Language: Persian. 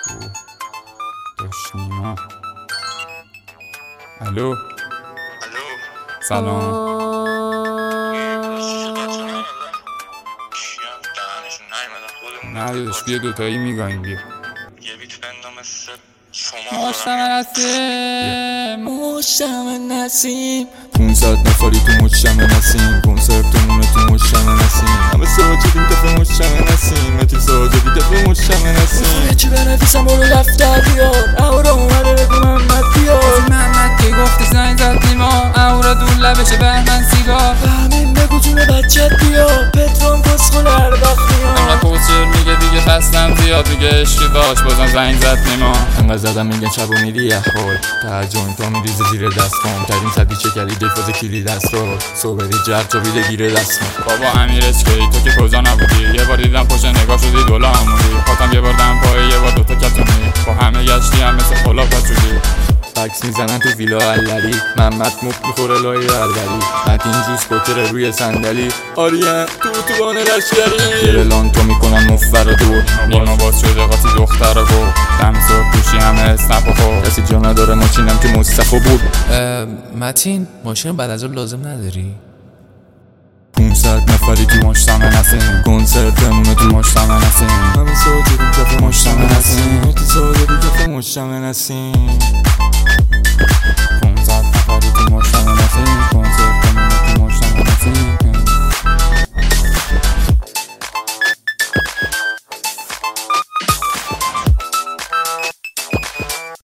داشتیم. الو سلام. نه داداش بیا دوتایی میگایم بیا. مشتم نسیم 500 نفری تو مشتم نسیم، کنسرتمونه تو مشتم نسیم، همه ساجدیم دفعه مشتم نسیم، متی ساجدی دفعه مشتم نسیم. چی بنویسم برو دفتر بیار، اهورا اومده بگو محمد بیار. محمد که گفته زنگ زد نیما، اهورا دور لبشه بهمن سیگار. همین بگو جون بچت بیار، پترون کسخل هر وقت میاد. انقدر کوچر میگه دیگه خستم زیاد، میگه عشقی داشت بازم زنگ زد نیما. انقدر زدم میگن شب و میری اخبار، تا جوینتا میریزه زیر دستم، ترین سبی چکری دیفاز کلی دستار، صبری جرد تو بیده گیره دستم. بابا امیر اسکی تو که کجا نبودی، یه بار دیدم پشت نگاه شدی دولا همونی، خواستم یه بار دم پای یه بار دوتا کتونی، با همه گشتی هم مثل خلا پچولی. بکس میزنن تو ویلا علری، محمد مفت میخوره لای بربری، متین جوز کتره روی صندلی، آریان تو اتوبان لشکری. گرلان تو میکنن مفبر و دور، نیما باز شده قاطی دختر رو گو، دم صبح پوشی همه اسنپ و خور، کسی جا نداره ماشینم که مصطفی بود. متین ماشین بعد از اون لازم نداری؟ 500 نفری تو مشتم نسیم، کنسرتمونه تو مشتم نسیم، همه ساجدیم کف مشتم نسیم، متی ساجدی کف مشتم نسیم.